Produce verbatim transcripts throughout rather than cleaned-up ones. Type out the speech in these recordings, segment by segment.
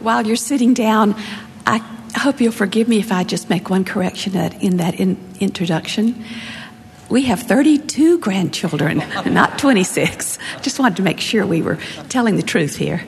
while you're sitting down, I hope you'll forgive me if I just make one correction in that in introduction. We have thirty-two grandchildren, not twenty-six. Just wanted to make sure we were telling the truth here.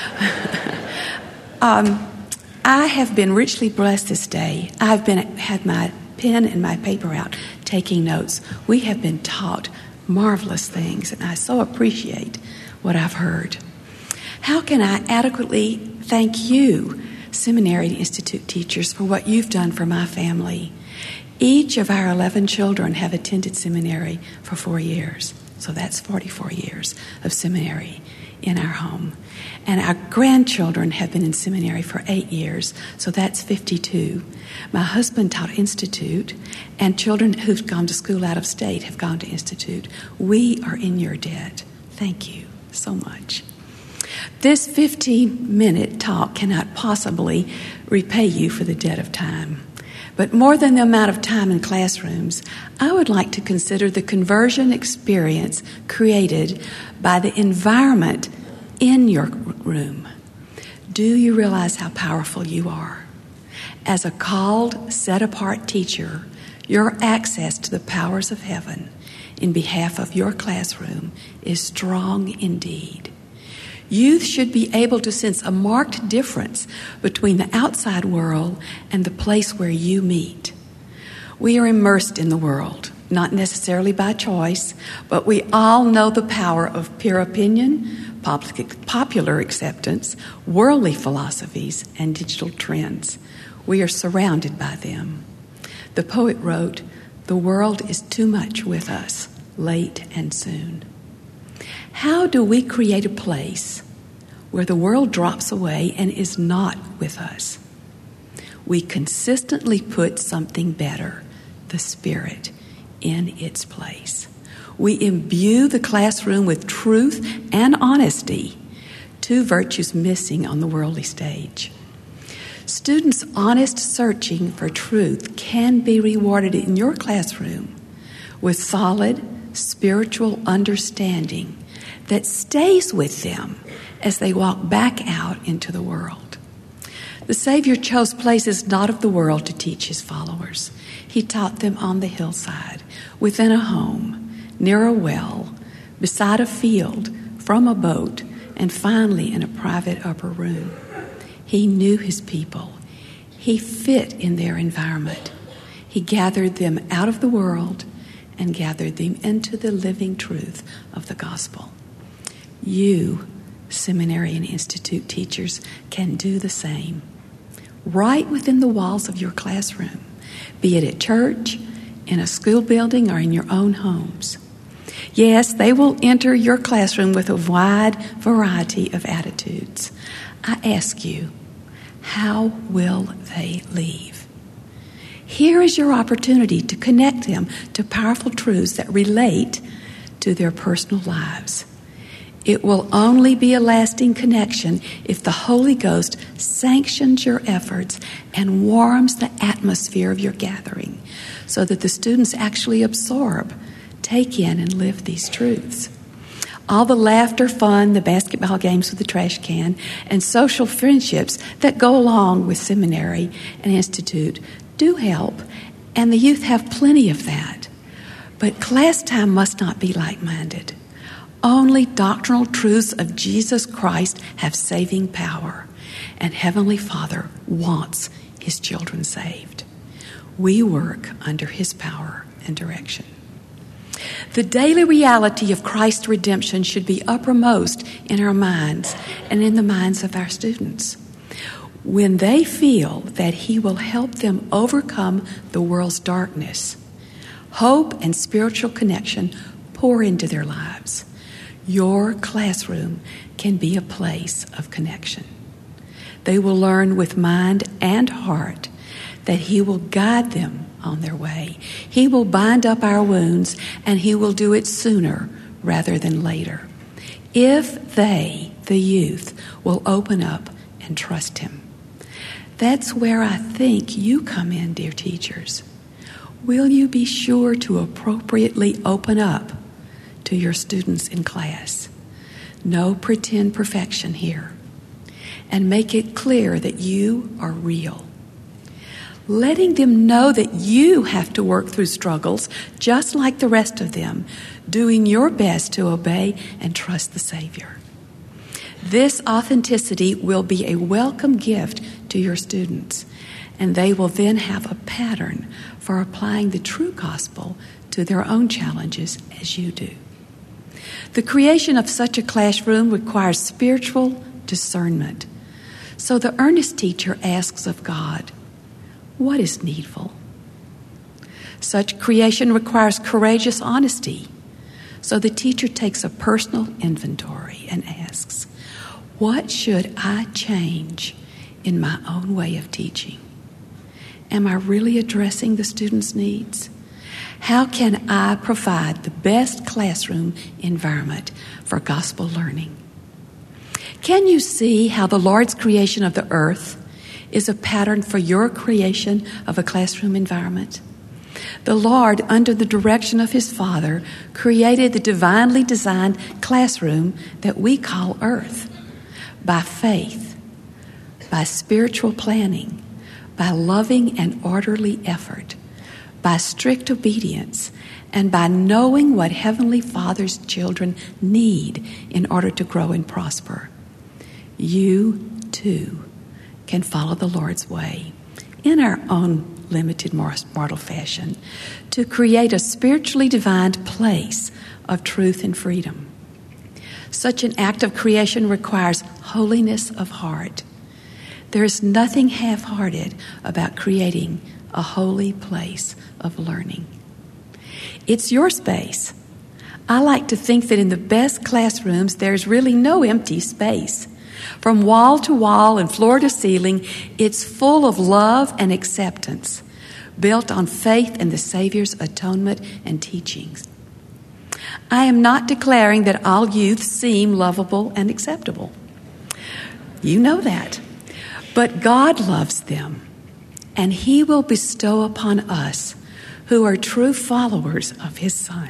um, I have been richly blessed this day. I've been had my pen and my paper out taking notes. We have been taught marvelous things, and I so appreciate what I've heard. How can I adequately thank you, Seminary and Institute teachers, for what you've done for my family? Each of our eleven children have attended seminary for four years. So that's forty-four years of seminary in our home. And our grandchildren have been in seminary for eight years. So that's fifty-two. My husband taught Institute, and children who've gone to school out of state have gone to Institute. We are in your debt. Thank you so much. This fifteen-minute talk cannot possibly repay you for the debt of time. But more than the amount of time in classrooms, I would like to consider the conversion experience created by the environment in your room. Do you realize how powerful you are? As a called, set-apart teacher, your access to the powers of heaven in behalf of your classroom is strong indeed. Youth should be able to sense a marked difference between the outside world and the place where you meet. We are immersed in the world, not necessarily by choice, but we all know the power of peer opinion, public, popular acceptance, worldly philosophies, and digital trends. We are surrounded by them. The poet wrote, "The world is too much with us, late and soon." How do we create a place where the world drops away and is not with us? We consistently put something better, the Spirit, in its place. We imbue the classroom with truth and honesty, two virtues missing on the worldly stage. Students' honest searching for truth can be rewarded in your classroom with solid spiritual understanding that stays with them as they walk back out into the world. The Savior chose places not of the world to teach his followers. He taught them on the hillside, within a home, near a well, beside a field, from a boat, and finally in a private upper room. He knew his people. He fit in their environment. He gathered them out of the world and gathered them into the living truth of the gospel. You, Seminary and Institute teachers, can do the same. Right within the walls of your classroom, be it at church, in a school building, or in your own homes. Yes, they will enter your classroom with a wide variety of attitudes. I ask you, how will they leave? Here is your opportunity to connect them to powerful truths that relate to their personal lives. It will only be a lasting connection if the Holy Ghost sanctions your efforts and warms the atmosphere of your gathering so that the students actually absorb, take in, and live these truths. All the laughter, fun, the basketball games with the trash can, and social friendships that go along with seminary and institute do help, and the youth have plenty of that. But class time must not be like-minded. Only doctrinal truths of Jesus Christ have saving power, and Heavenly Father wants his children saved. We work under his power and direction. The daily reality of Christ's redemption should be uppermost in our minds and in the minds of our students. When they feel that he will help them overcome the world's darkness, hope and spiritual connection pour into their lives. Your classroom can be a place of connection. They will learn with mind and heart that he will guide them on their way. He will bind up our wounds, and he will do it sooner rather than later, if they, the youth, will open up and trust him. That's where I think you come in, dear teachers. Will you be sure to appropriately open up to your students in class? No pretend perfection here. and make it clear that you are real. Letting them know that you have to work through struggles just like the rest of them, doing your best to obey and trust the Savior. This authenticity will be a welcome gift to your students, and they will then have a pattern for applying the true gospel to their own challenges as you do. The creation of such a classroom requires spiritual discernment. So the earnest teacher asks of God, what is needful? Such creation requires courageous honesty. So the teacher takes a personal inventory and asks, what should I change in my own way of teaching? Am I really addressing the students' needs? How can I provide the best classroom environment for gospel learning? Can you see how the Lord's creation of the earth is a pattern for your creation of a classroom environment? The Lord, under the direction of His Father, created the divinely designed classroom that we call earth by faith, by spiritual planning, by loving and orderly effort, by strict obedience, and by knowing what Heavenly Father's children need in order to grow and prosper. You, too, can follow the Lord's way in our own limited mortal fashion to create a spiritually divined place of truth and freedom. Such an act of creation requires holiness of heart. There is nothing half-hearted about creating a holy place of learning. It's your space. I like to think that in the best classrooms, there's really no empty space. From wall to wall and floor to ceiling, it's full of love and acceptance, built on faith in the Savior's atonement and teachings. I am not declaring that all youth seem lovable and acceptable. You know that. But God loves them, and He will bestow upon us, who are true followers of His Son,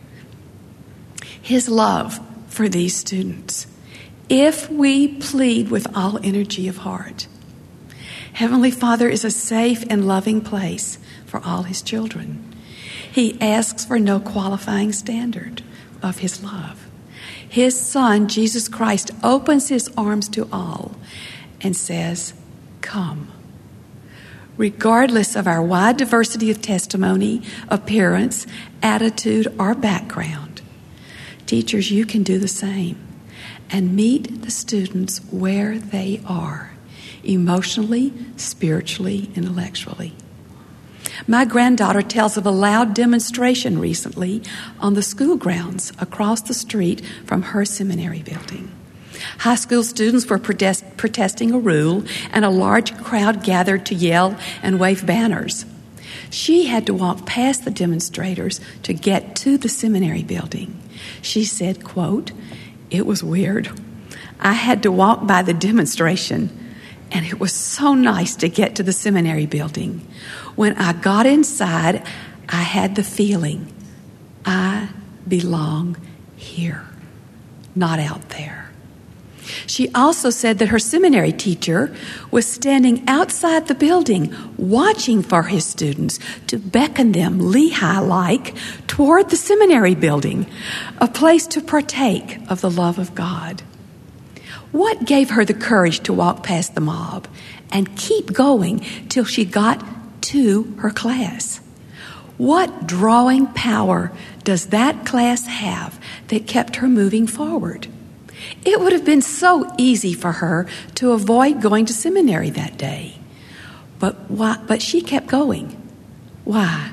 His love for these students, if we plead with all energy of heart. Heavenly Father is a safe and loving place for all His children. He asks for no qualifying standard of His love. His Son, Jesus Christ, opens His arms to all and says, come. Regardless of our wide diversity of testimony, appearance, attitude, or background, teachers, you can do the same and meet the students where they are, emotionally, spiritually, intellectually. My granddaughter tells of a loud demonstration recently on the school grounds across the street from her seminary building. High school students were protest- protesting a rule, and a large crowd gathered to yell and wave banners. She had to walk past the demonstrators to get to the seminary building. She said, quote, it was weird. I had to walk by the demonstration, and it was so nice to get to the seminary building. When I got inside, I had the feeling I belong here, not out there. She also said that her seminary teacher was standing outside the building watching for his students to beckon them Lehi-like toward the seminary building, a place to partake of the love of God. What gave her the courage to walk past the mob and keep going till she got to her class? What drawing power does that class have that kept her moving forward? It would have been so easy for her to avoid going to seminary that day. But why, but she kept going. Why?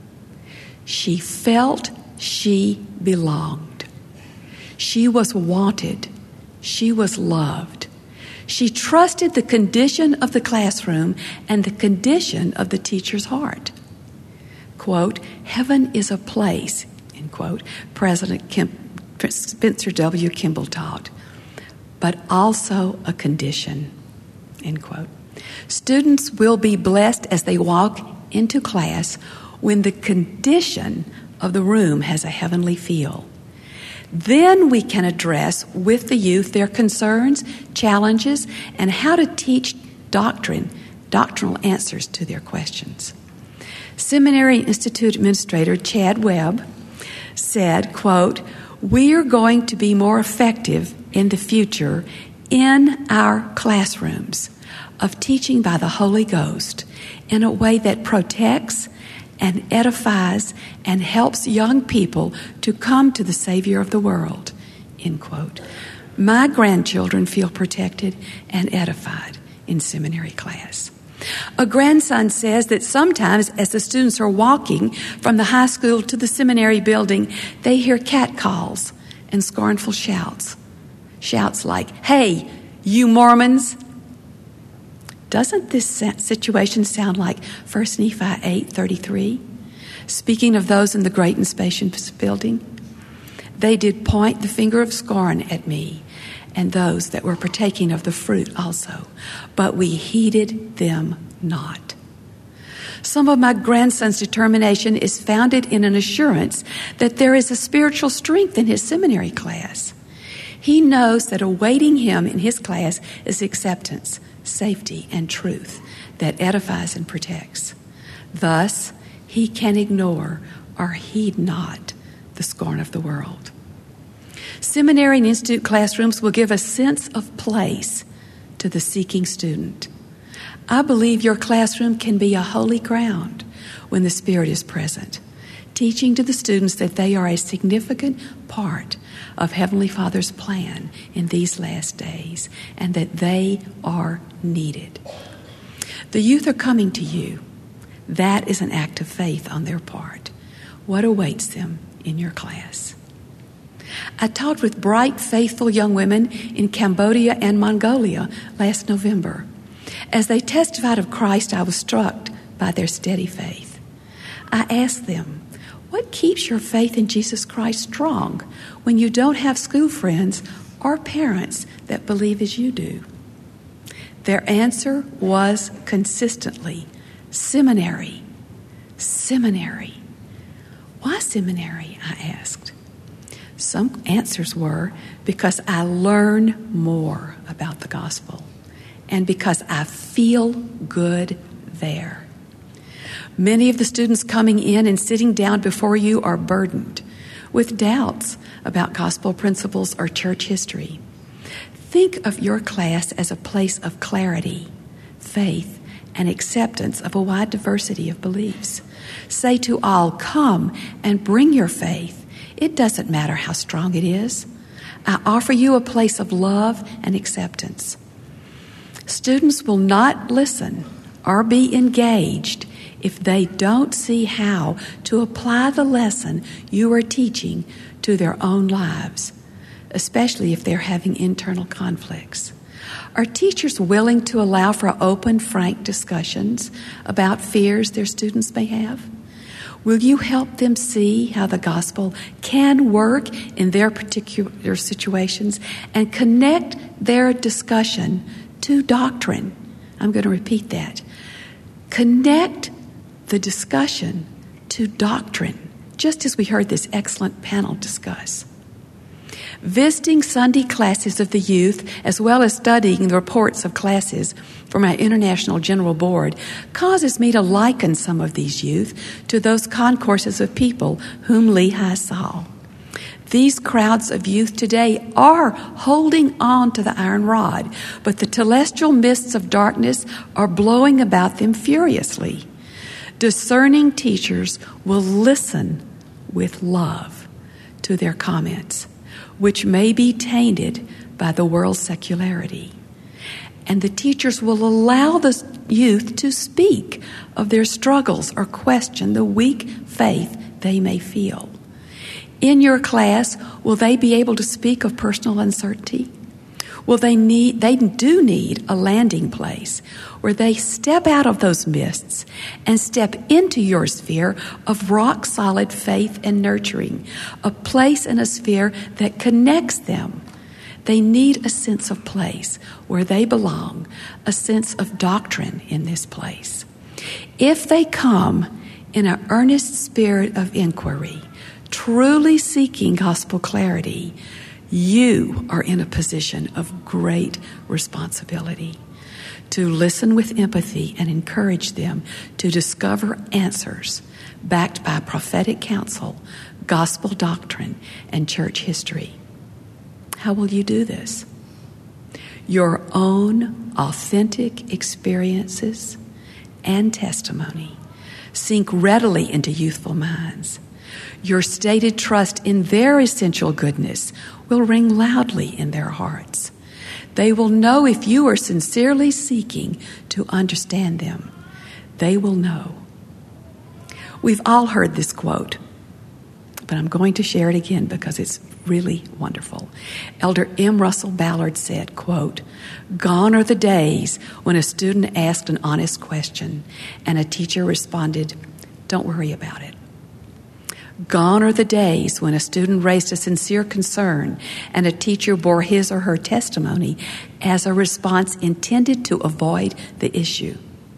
She felt she belonged. She was wanted. She was loved. She trusted the condition of the classroom and the condition of the teacher's heart. Quote, heaven is a place, end quote, President Kemp Spencer W. Kimball taught, but also a condition, end quote. Students will be blessed as they walk into class when the condition of the room has a heavenly feel. Then we can address with the youth their concerns, challenges, and how to teach doctrine, doctrinal answers to their questions. Seminary Institute Administrator Chad Webb said, quote, "We are going to be more effective in the future in our classrooms of teaching by the Holy Ghost in a way that protects and edifies and helps young people to come to the Savior of the world," end quote. My grandchildren feel protected and edified in seminary class. A grandson says that sometimes as the students are walking from the high school to the seminary building, they hear catcalls and scornful shouts. Shouts like, "Hey, you Mormons!" Doesn't this situation sound like First Nephi eight thirty-three? Speaking of those in the great and spacious building, they did point the finger of scorn at me and those that were partaking of the fruit also, but we heeded them not. Some of my grandson's determination is founded in an assurance that there is a spiritual strength in his seminary class. He knows that awaiting him in his class is acceptance, safety, and truth that edifies and protects. Thus, he can ignore or heed not the scorn of the world. Seminary and institute classrooms will give a sense of place to the seeking student. I believe your classroom can be a holy ground when the Spirit is present, teaching to the students that they are a significant part of Heavenly Father's plan in these last days and that they are needed. The youth are coming to you. That is an act of faith on their part. What awaits them in your class? I talked with bright, faithful young women in Cambodia and Mongolia last November. As they testified of Christ, I was struck by their steady faith. I asked them, what keeps your faith in Jesus Christ strong when you don't have school friends or parents that believe as you do? Their answer was consistently, seminary, seminary. Why seminary? I asked. Some answers were, because I learn more about the gospel and because I feel good there. Many of the students coming in and sitting down before you are burdened with doubts about gospel principles or church history. Think of your class as a place of clarity, faith, and acceptance of a wide diversity of beliefs. Say to all, come and bring your faith. It doesn't matter how strong it is. I offer you a place of love and acceptance. Students will not listen or be engaged if they don't see how to apply the lesson you are teaching to their own lives, especially if they're having internal conflicts. Are teachers willing to allow for open, frank discussions about fears their students may have? Will you help them see how the gospel can work in their particular situations and connect their discussion to doctrine? I'm going to repeat that. Connect the discussion to doctrine, just as we heard this excellent panel discuss. Visiting Sunday classes of the youth, as well as studying the reports of classes from our International General Board, causes me to liken some of these youth to those concourses of people whom Lehi saw. These crowds of youth today are holding on to the iron rod, but the telestial mists of darkness are blowing about them furiously. Discerning teachers will listen with love to their comments, which may be tainted by the world's secularity. And the teachers will allow the youth to speak of their struggles or question the weak faith they may feel. In your class, will they be able to speak of personal uncertainty? Will they need, they do need a landing place where they step out of those mists and step into your sphere of rock-solid faith and nurturing, a place and a sphere that connects them. They need a sense of place where they belong, a sense of doctrine in this place. If they come in an earnest spirit of inquiry, truly seeking gospel clarity, you are in a position of great responsibility to listen with empathy and encourage them to discover answers backed by prophetic counsel, gospel doctrine, and church history. How will you do this? Your own authentic experiences and testimony sink readily into youthful minds. Your stated trust in their essential goodness will ring loudly in their hearts. They will know if you are sincerely seeking to understand them. They will know. We've all heard this quote, but I'm going to share it again because it's really wonderful. Elder M. Russell Ballard said, quote, "Gone are the days when a student asked an honest question and a teacher responded, 'Don't worry about it.' Gone are the days when a student raised a sincere concern and a teacher bore his or her testimony as a response intended to avoid the issue.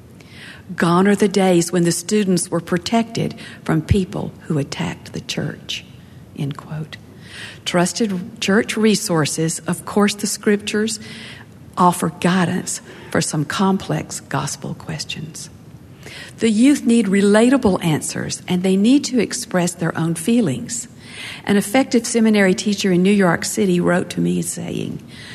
Gone are the days when the students were protected from people who attacked the church." End quote. Trusted church resources, of course, the scriptures, offer guidance for some complex gospel questions. The youth need relatable answers, and they need to express their own feelings. An effective seminary teacher in New York City wrote to me saying,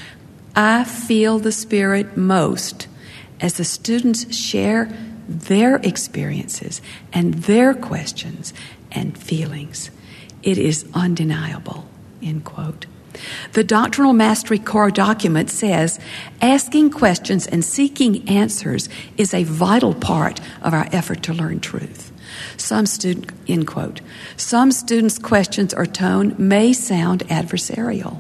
"I feel the Spirit most as the students share their experiences and their questions and feelings. It is undeniable." End quote. The Doctrinal Mastery Core document says asking questions and seeking answers is a vital part of our effort to learn truth. Some student, end quote. Some students' questions or tone may sound adversarial.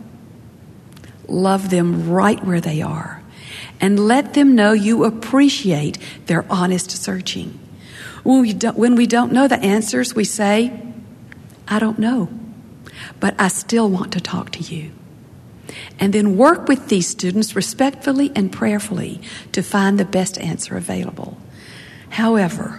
Love them right where they are and let them know you appreciate their honest searching. When we don't, when we don't know the answers, we say, "I don't know, but I still want to talk to you." And then work with these students respectfully and prayerfully to find the best answer available. However,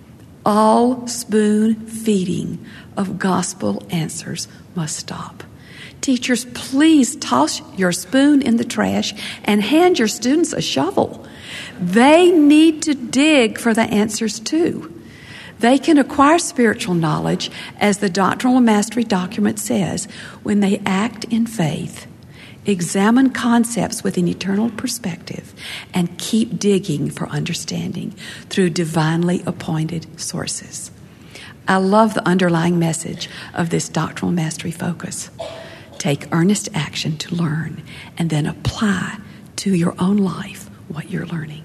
all spoon feeding of gospel answers must stop. Teachers, please toss your spoon in the trash and hand your students a shovel. They need to dig for the answers too. They can acquire spiritual knowledge, as the Doctrinal Mastery document says, when they act in faith, examine concepts with an eternal perspective, and keep digging for understanding through divinely appointed sources. I love the underlying message of this doctrinal mastery focus. Take earnest action to learn and then apply to your own life what you're learning.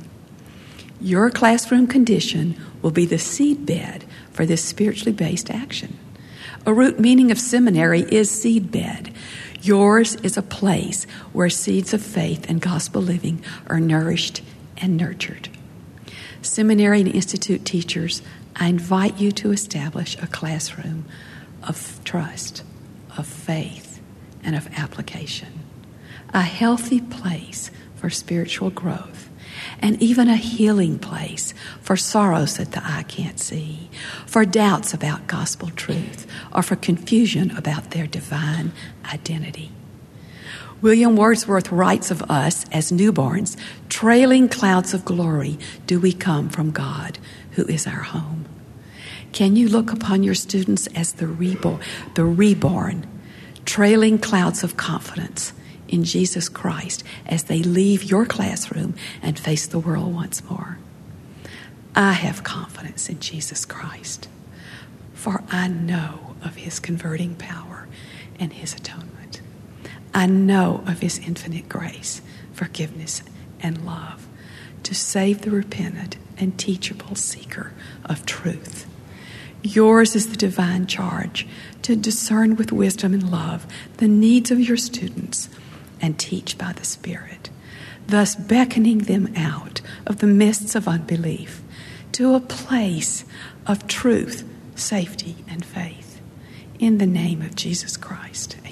Your classroom condition will be the seedbed for this spiritually based action. A root meaning of seminary is seedbed. Yours is a place where seeds of faith and gospel living are nourished and nurtured. Seminary and institute teachers, I invite you to establish a classroom of trust, of faith, and of application. A healthy place for spiritual growth, and even a healing place for sorrows that the eye can't see, for doubts about gospel truth, or for confusion about their divine identity. William Wordsworth writes of us as newborns, trailing clouds of glory do we come from God, who is our home. Can you look upon your students as the reborn, the reborn, trailing clouds of confidence in Jesus Christ as they leave your classroom and face the world once more? I have confidence in Jesus Christ, for I know of his converting power and his atonement. I know of his infinite grace, forgiveness, and love to save the repentant and teachable seeker of truth. Yours is the divine charge to discern with wisdom and love the needs of your students and teach by the Spirit, thus beckoning them out of the mists of unbelief to a place of truth, safety, and faith. In the name of Jesus Christ, amen.